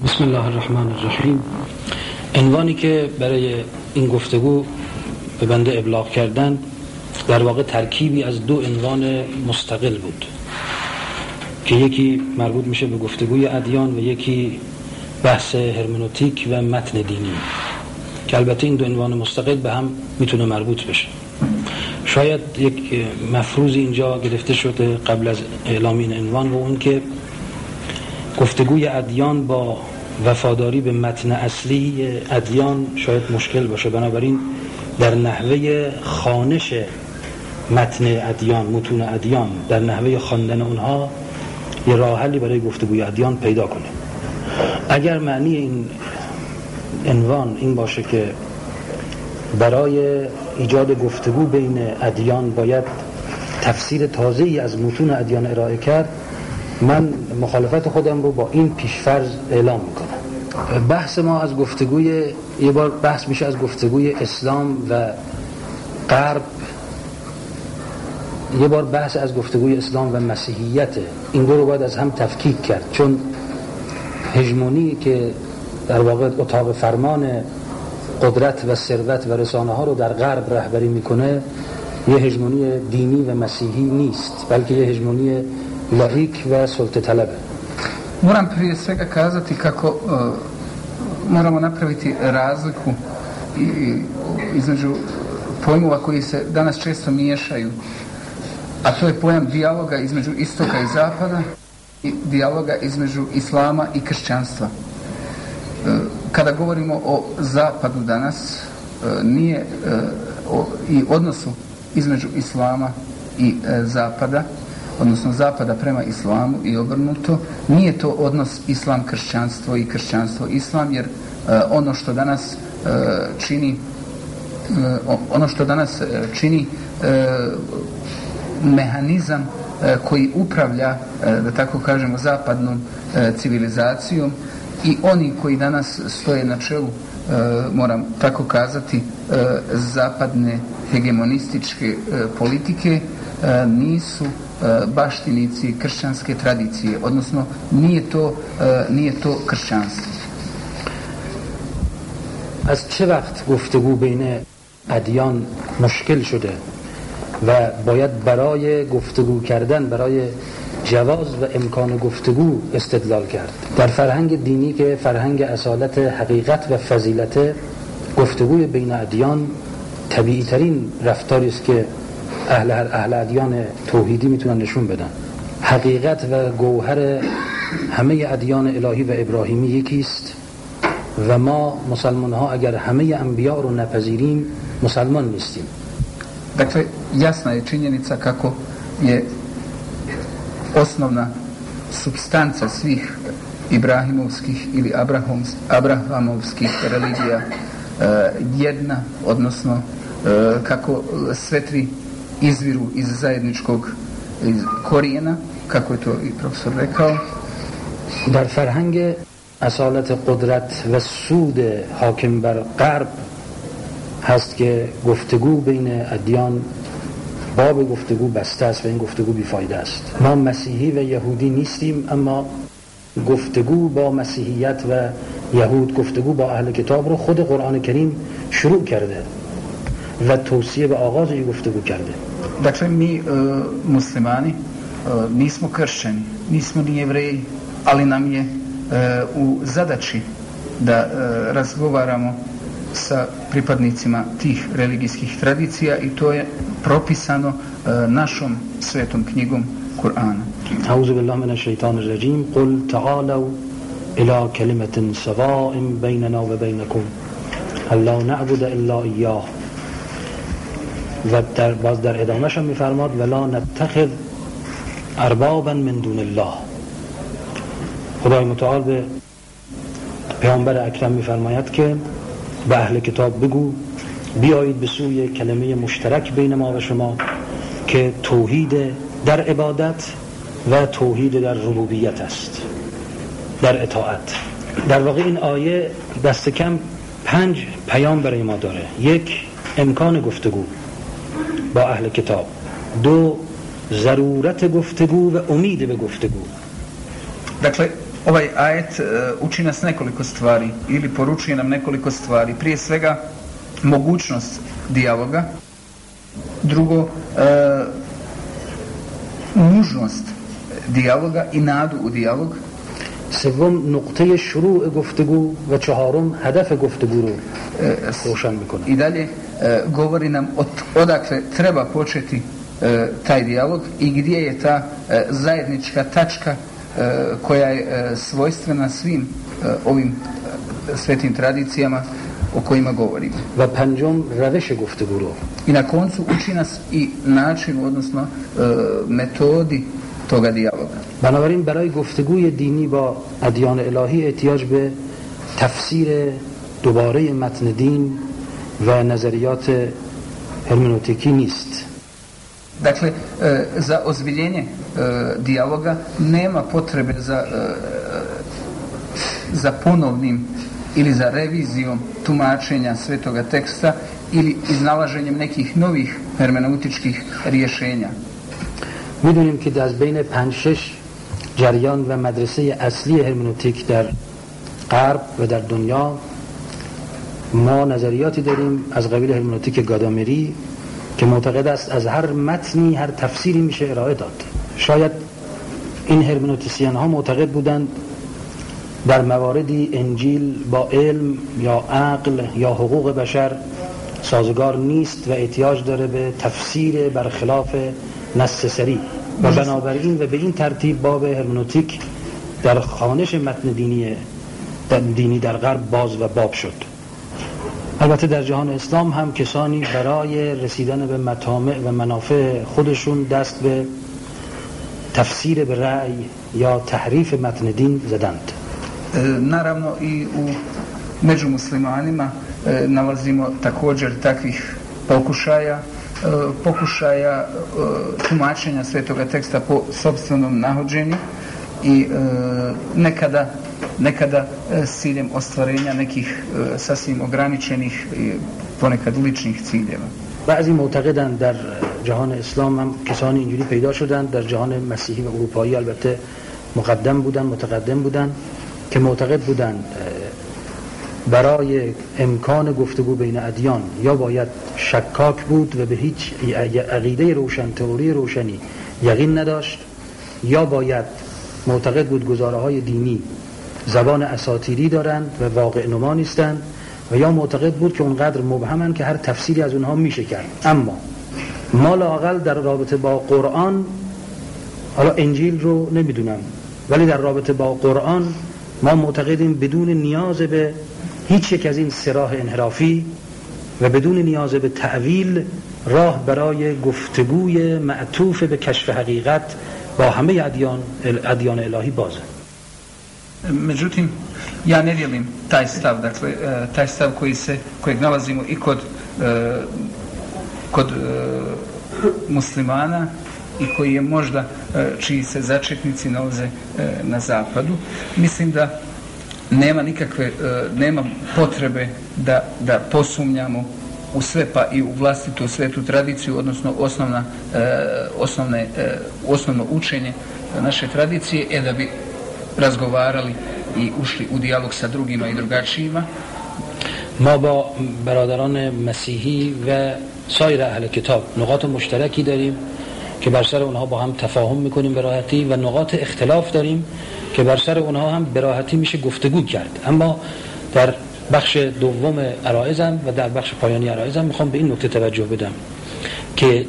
بسم الله الرحمن الرحیم. عنوانی که برای این گفتگو به بنده ابلاغ کردن در واقع ترکیبی از دو عنوان مستقل بود که یکی مربوط میشه به گفتگوی ادیان و یکی بحث هرمنوتیک و متن دینی، که البته این دو عنوان مستقل به هم میتونه مربوط بشه. شاید یک مفروضی اینجا گرفته شده قبل از اعلام این عنوان و اون که گفتگوی ادیان با وفاداری به متن اصلی ادیان شاید مشکل باشه، بنابراین در نحوه خوانش متن ادیان، متون ادیان، در نحوه خواندن اونها یه راه حلی برای گفتگوی ادیان پیدا کنه. اگر معنی این عنوان این باشه که برای ایجاد گفتگو بین ادیان باید تفسیر تازه‌ای از متون ادیان ارائه کرد، من مخالفت خودم رو با این پیشفرض اعلام میکنم. بحث ما از گفتگوی، یه بار بحث میشه از گفتگوی اسلام و غرب، یه بار بحث از گفتگوی اسلام و مسیحیت. این دو رو باید از هم تفکیک کرد، چون هژمونی که در واقع اتاق فرمان قدرت و ثروت و رسانه ها رو در غرب رهبری میکنه یه هژمونی دینی و مسیحی نیست، bəlkه je hegemonije laik ve sulte talebe. Moram prije svega kazati kako moramo napraviti razliku između pojmova koji se danas često miješaju, a to je pojam dijaloga između istoka i zapada i dijaloga između islama i kršćanstva. Kada govorimo o zapadu danas, nije i odnosu između islama i zapada, odnosno zapada prema islamu i obrnuto, nije to odnos islam-kršćanstvo i kršćanstvo-islam, jer ono što danas čini mehanizam koji upravlja, da tako kažemo, zapadnom civilizacijom i oni koji danas stoje na čelu, moram tako kazati, zapadne hegemonističke politike, nisu baštinici kršćanske tradicije, odnosno nije to kršćanstvo. از چه وقت گفتگو بین ادیان مشکل شده و باید برای گفتگو کردن، برای جواز و امکان گفتگو استدلال کرد؟ در فرهنگ دینی که فرهنگ اصالت حقیقت و فضیلت، گفتگوی بین ادیان طبیعی ترین رفتاری است که اهل ادیان توحیدی میتونن نشون بدن. حقیقت و گوهر همه ادیان الهی و ابراهیمی یکیست و ما مسلمان ها اگر همه انبیا رو نپذیریم مسلمان نیستیم. Dakle, jasna je činjenica kako je osnovna supstanca svih ibrahimovskih ili abrahamovskih religija jedna, odnosno kako sve tri izviru iz zajedničkog korijena, kako je to i profesor rekao. در فرهنگ اصالت قدرت و سود حاکم بر غرب هست که گفتگو بین ادیان باب گفتگو بسته است و این گفتگو بیفایده است. ما مسیحی و یهودی نیستیم، اما گفتگو با مسیحیت و یهود، گفتگو با اهل کتاب رو خود قرآن کریم شروع کرده و توصیه به آغاز این گفتگو کرده. Dakle, mi muslimani nismo kršćani, nismo ni jevreji, ali nam je u zadaći da razgovaramo sa pripadnicima tih religijskih tradicija i to je propisano našom svetom knjigom Kur'ana. A'udhu billahi minash shaitanir rajim. Qul ta'alu ila kalimatin sawa'in baynana wa baynakum alla na'budu illa iyyah. و باز در ادامهش هم میفرماد ولا نتخذ اربابا من دون الله. خدای متعال به پیامبر اکرم میفرماید که به اهل کتاب بگو بیایید به سوی کلمه مشترک بین ما و شما که توحید در عبادت و توحید در ربوبیت است، در اطاعت. در واقع این آیه دست کم 5 پیام برای ما داره. 1. امکان گفتگو با اهل کتاب. 2. ضرورت گفتگو و امید به گفتگو. Dakle, Ovaj ajet uči nas nekoliko stvari ili poručuje nam nekoliko stvari. Prije svega mogućnost dijaloga, drugo nužnost dijaloga i nadu u dijalog. سوم نقطه شروع گفتگو و چهارم هدف گفتگو رو روشن میکنه. I dalje govori nam odakle treba početi taj dijalog i gdje je ta zajednička tačka koja je svojstvena svim ovim svetim tradicijama o kojima govorimo. و پنجم روش گفتگو رو. I na koncu uči nas i način, odnosno metodi toga dijaloga. بنابراین برای گفتگوی دینی با ادیان الهی احتیاج به تفسیر دوباره متن دین و نظریات هرمنوتیکی نیست. Dakle, za ozbiljenje dijaloga nema potrebe za ponovnim ili za revizijom tumačenja svetoga teksta ili iznalaženjem nekih novih hermeneutičkih rješenja. میدونیم که از بین 5-6 جریان و مدرسه اصلی هرمنوتیک در غرب و در دنیا ما نظریاتی داریم از قبیل هرمنوتیک گادامری که معتقد است از هر متنی هر تفسیری میشه ارائه داد. شاید این هرمنوتیسین ها معتقد بودند در مواردی انجیل با علم یا عقل یا حقوق بشر سازگار نیست و احتیاج داره به تفسیر برخلاف نص صریح و بنابراین و به این ترتیب باب هرمنوتیک در خوانش متن دینی در غرب باز و باب شد. البته در جهان اسلام هم کسانی برای رسیدن به مطامع و منافع خودشون دست به تفسیر به رأی یا تحریف متن دین زدند. Naravno i među muslimanima nalazimo također takvih pokušaja tumačenja svetoga teksta po sopstvenom nahođenju i nekada s ciljem ostvarenja nekih sasvim ograničenih i ponekad ličnih ciljeva. بعضی معتقدند در جهان اسلام هم کسانی اینجوری پیدا شدند، در جهان مسیحی و اروپایی البته متقدم بودند که معتقد بودند برای امکان گفتگو بین ادیان یا باید شکاک بود و به هیچ عقیده روشن تئوری روشنی یقین نداشت، یا باید معتقد بود گزاره‌های دینی زبان اساطیری دارند و واقع نما نیستند، و یا معتقد بود که اونقدر مبهمن که هر تفسیری از اونها میشه کرد. اما ما لااقل در رابطه با قرآن، حالا انجیل رو نمیدونم، ولی در رابطه با قرآن ما معتقدیم بدون نیاز به هیچ یک از این سراح انحرافی و بدون نیاز به تعویل راه برای گفتگوی معطوف به کشف حقیقت با همه ادیان الهی بازه. Međutim, ja ne dijelim taj stav, dakle, taj stav kojeg nalazimo i kod muslimana i koji je možda čiji se začetnici nalaze na zapadu. Mislim da nema potrebe da posumnjamo u sve, pa i u vlastitu svetu tradiciju, odnosno osnovno učenje naše tradicije, da bi razgovarali i ušli u dijalog sa drugima i drugačijima. ما با برادران مسیحی و سایر اهل کتاب نقاط مشترکی داریم که بر سر اونها با هم تفاهم میکنیم به راحتی، و نقاط اختلاف داریم که بر سر اونها هم به راحتی میشه گفتگو کرد. اما در بخش دوم عرایزم و در بخش پایانی عرایزم میخوام به این نکته توجه بدم که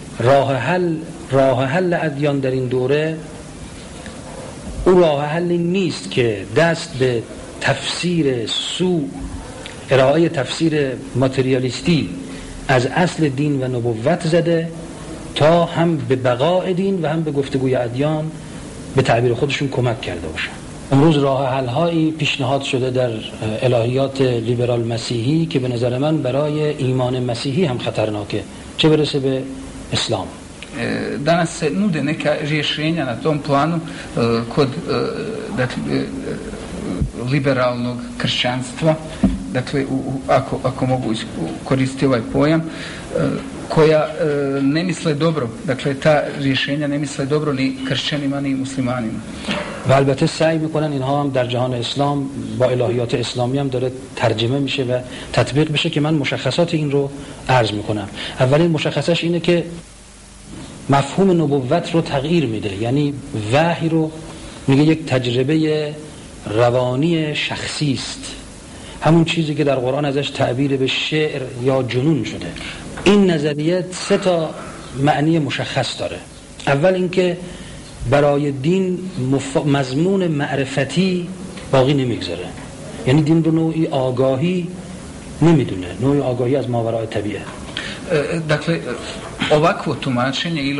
راه حل ادیان در این دوره او راه حلی نیست که دست به تفسیر ارائه تفسیر ماتریالیستی از اصل دین و نبوت زده تا هم به بقای دین و هم به گفتگوی ادیان به تعبیر خودشون کمک کرده باشن. امروز راه حل هایی پیشنهاد شده در الهیات لیبرال مسیحی که به نظر من برای ایمان مسیحی هم خطرناکه، چه برسه به اسلام. Danas se nude neka rješenja na tom planu kod liberalnog kršćanstva dakle ako mogu koristiti ovaj pojam, koja ne misle dobro, dakle ta rješenja ne misle dobro ni kršćanima ni muslimanima. و البته سعی میکنن اینها هم در جهان اسلام با الهیات اسلامی هم داره ترجمه میشه و تطبیق بشه که من مشخصات این رو عرض میکنم. اولین مشخصش اینه که مفهوم نبوت رو تغییر میده، یعنی وحی رو میگه یک تجربه روانی شخصی است، همون چیزی که در قرآن ازش تعبیر به شعر یا جنون شده. این نظریه 3 تا معنی مشخص داره. اول اینکه برای دین مضمون معرفتی باقی نمیگذاره، یعنی دین رو نوعی آگاهی نمیدونه، نوعی آگاهی از ماورای طبیعه. Dakle, ovakvo tumačenje ili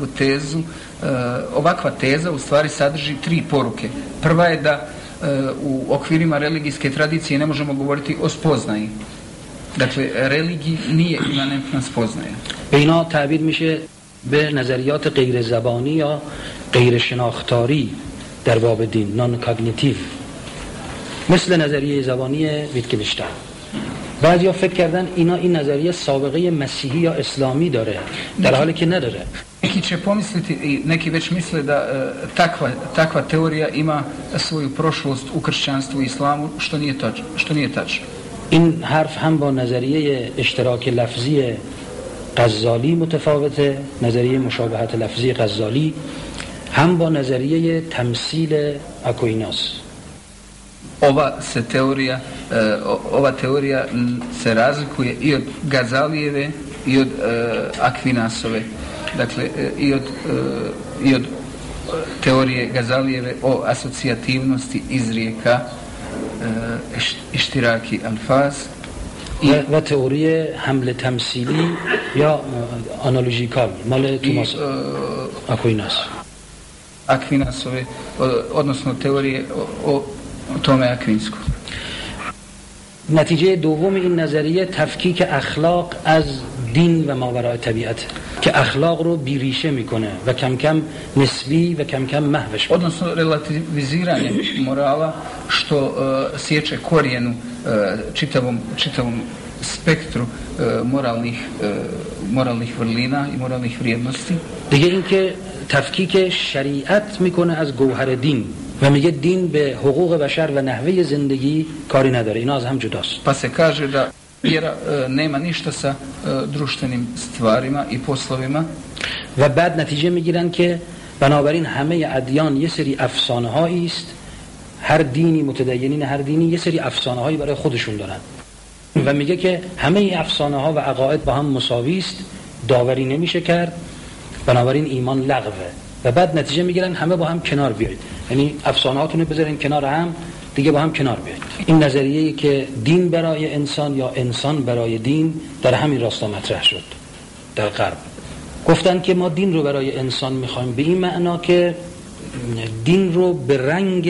ovakva teza u stvari sadrži 3 poruke. Prva je da u okvirima religijske tradicije ne možemo govoriti o spoznaji. Dakle, religiji nije imanentna spoznaja. به اینا تعبیر میشه به نظریات غیر زبانی یا غیر شناختاری در باب دین، نان کاگنیتیو، مثل نظریه زبانی ویتگنشتاین. بعضیا فکر کردن این نظریه سابقه مسیحی یا اسلامی داره، در حالی که نداره. Neki će pomisliti i neki već misle da takva teorija ima svoju prošlost u kršćanstvu i islamu, što nije tačno. این حرف هم با نظریه اشتراک لفظی غزالی متفاوته، نظریه مشابهت لفظی غزالی، هم با نظریه تمثیل اکویناس. Ova teorija se razlikuje i od Gazalijeve i od Akvinasove, dakle i od teorije Gazalijeve o asocijativnosti izrijeka, اشتراکی الفاظ و تئوری حمل تمثیلی یا آنالوژیکال مال توماس آکویناس. Akvinasove, odnosno teorije o tome Akvinsku. نتیجه دوم این نظریه تفکیک اخلاق از دین و ماورای طبیعت، که اخلاق رو بیریشه میکنه و کم کم نسبی و کم کم محوش میکنه. Odnosno relativiziranje morala što sječe korijenu čitavom spektru moralnih vrlina i moralnih vrijednosti. دیگه این که تفکیک شریعت میکنه از گوهر دین و میگه دین به حقوق بشر و نحوه زندگی کاری نداره، اینا از هم جداست. Pa se kaže da vjera nema ništa sa društvenim stvarima i poslovima. و بعد نتیجه میگیرن که بنابراین همه ادیان یه سری افسانه هایی است، هر دینی، متدینین هر دینی یه سری افسانه هایی برای خودشون دارن و میگه که همه این افسانه ها و عقاید با هم مساوی است، داوری نمیشه کرد، بنابراین ایمان لغوه. و بعد نتیجه میگیرن همه با هم کنار بیایید، یعنی افسانه هاتون رو بذارین کنار هم، دیگه با هم کنار بیایید. این نظریه‌ای که دین برای انسان یا انسان برای دین در همین راستا مطرح شد در غرب. گفتن که ما دین رو برای انسان میخوایم به این معنا که دین رو به رنگ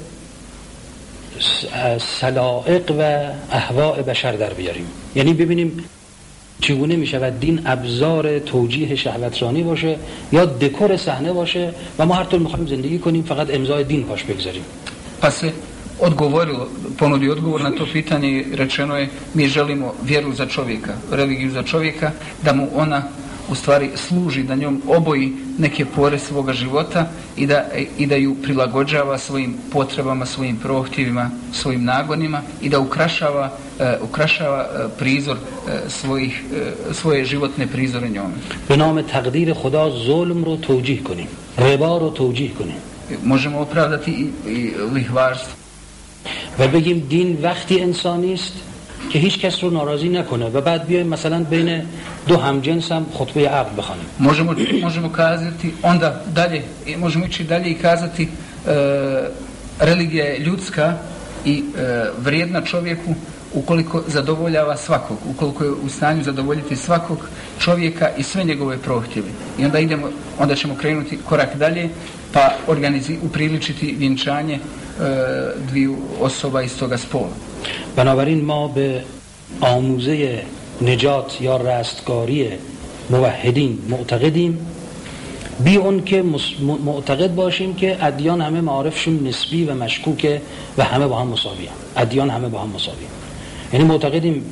سلائق و اهواء بشر در بیاریم، یعنی ببینیم چگونه میشود دین ابزار توجیه شهوترانی باشه یا دکور صحنه باشه و ما هر طور میخوایم زندگی کنیم فقط امضای دین پاش بگذاریم. پس ponudi odgovor na to pitanje i rečeno je mi želimo vjeru za čovjeka, religiju za čovjeka, da mu ona u stvari služi, da njom oboji neke pore svoga života i da ju prilagođava svojim potrebama, svojim prohtjevima, svojim nagonima i da ukrašava prizor svoje životne prizore njome. به نام تقدیر خدا ظلم رو توجیه کنیم، ربا رو توجیه کنیم. Možemo opravdati i lihvarstvo. و بگیم دین وقتی انسانی است که هیچ کس رو ناراضی نکنه و بعد بیایم مثلا بین دو همجنس هم خطبه عقد بخوانیم. Možemo kazati onda dalje, možemo ići dalje i kazati religija je ljudska i vrijedna čovjeku ukoliko zadovoljava svakog, ukoliko je u stanju zadovoljiti svakog čovjeka i sve njegove prohtjeve. I onda ćemo krenuti korak dalje pa upriličiti vjenčanje dviju osoba iz toga spola. بنابراین ما به آموزه نجات یا رستگاری موحدین معتقدیم، بی اون که معتقد باشیم که ادیان همه معارفشون نسبی و مشکوکه و همه با هم مساویه. ادیان همه با هم مساویه. یعنی معتقدیم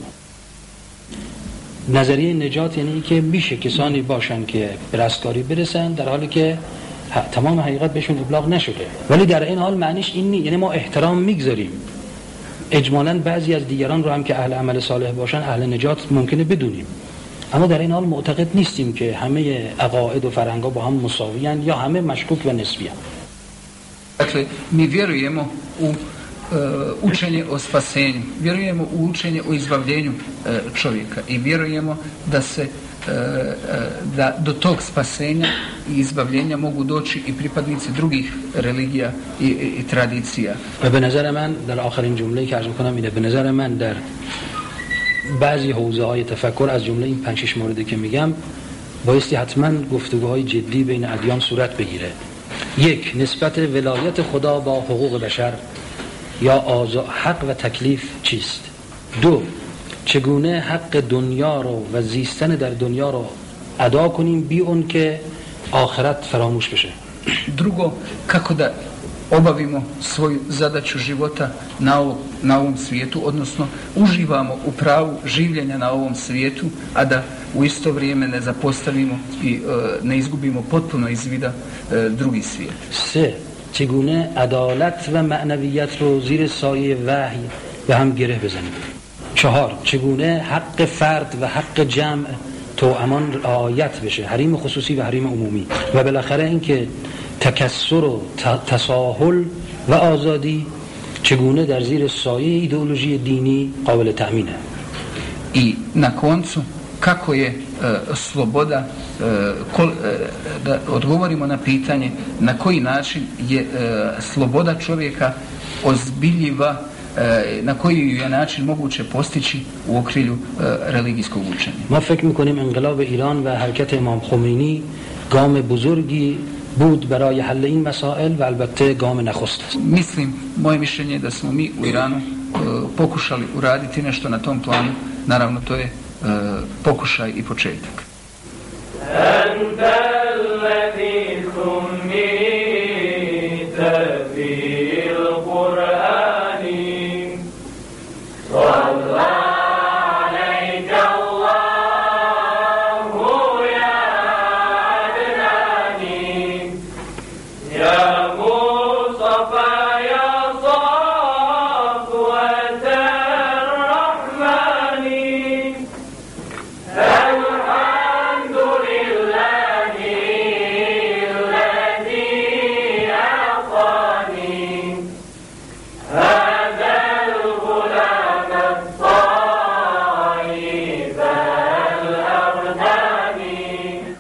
نظریه نجات یعنی که میشه کسانی باشن که به رستگاری برسن در حالی که تمام حقیقت بهشون ابلاغ نشده، ولی در این حال معنیش این نیست. یعنی ما احترام میگذاریم اجمالاً بعضی از دیگران رو هم که اهل عمل صالح باشن اهل نجات ممکنه بدونیم، اما در این حال معتقد نیستیم که همه عقاید و فرهنگ‌ها با هم مساویان یا همه مشکوک و نسبیان. Dakle, mi vjerujemo u učenje o spasenju, vjerujemo u učenje o izbavljenju čovjeka i vjerujemo da do tog spasenja i izbavljenja mogu doći i pripadnici drugih religija i tradicija. و به نظر من در آخرین جمله‌ای که عرض می‌کنم اینه، به نظر من در بعضی حوزه‌های تفکر از جمله این 5-6 موردی که میگم بایستی حتما گفتگوهای جدی بین ادیان صورت بگیره. یک، نسبت ولایت خدا با حقوق بشر یا حق و تکلیف چیست؟ دو، چگونه حق دنیا رو و زیستن در دنیا رو ادا کنیم بی اون که آخرت فراموش بشه. Drugo, kako da obavimo svoju zadaću života na ovom svijetu, odnosno uživamo u pravu življenja na ovom svijetu, a da u isto vrijeme ne zapostavimo i ne izgubimo potpuno iz vida drugi svijet. سه، چگونه عدالت و معنویت رو زیر سایه وحی به هم گره بزنیم. چهار، چگونه حق فرد و حق جمع توامان رعایت بشه، حریم خصوصی و حریم عمومی. و بالاخره اینکه تکثر و تساهل و آزادی چگونه در زیر سایه ایدئولوژی دینی قابل تأمینه. I na koncu, kako je sloboda, da odgovorimo na pitanje na koji način je sloboda čovjeka ozbiljiva, na koji je način moguće postići u okrilju religijskog učenja. ما فکر میکنیم انقلاب ایران و حرکت امام خمینی گام بزرگی بود برای حل این مسائل و البته گام نخست است. Mislim, moje mišljenje je da smo mi u Iranu pokušali uraditi nešto na tom planu. Naravno, to je pokušaj i početak.